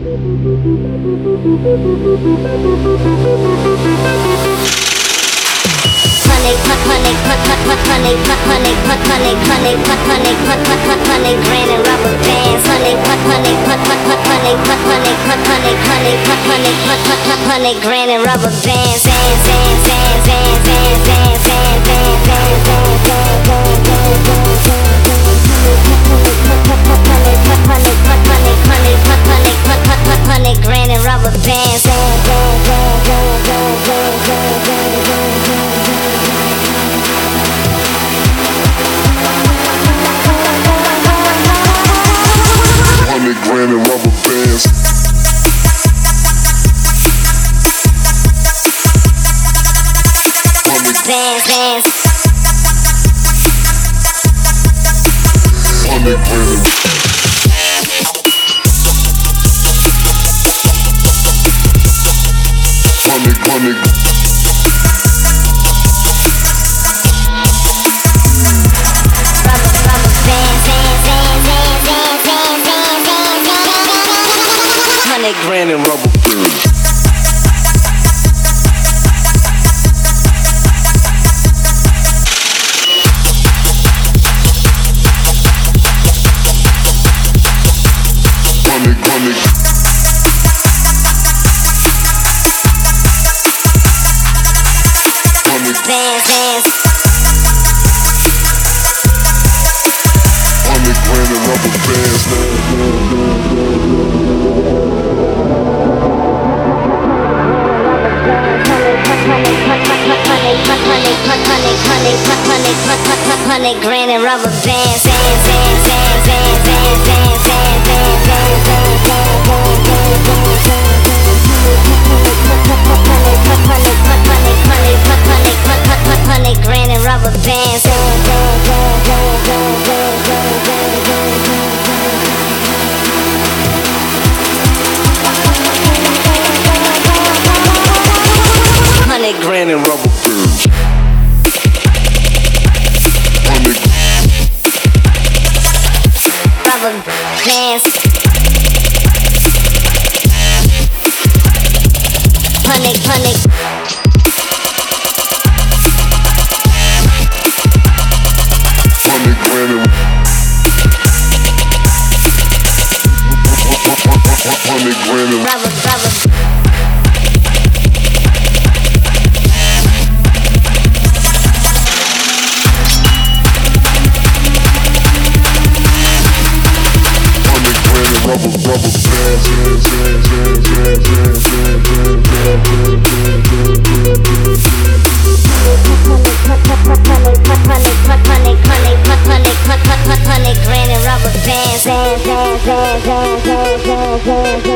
Grand and rubber bands. Grand and rubber bands. Grand and rubber bands. Bands. Grand and rubber bands. Grand and rubber bands. Grand and rubber bands. Grand and rubber bands. Rubber bands. Punic. Rubber. Grand and rubber bands.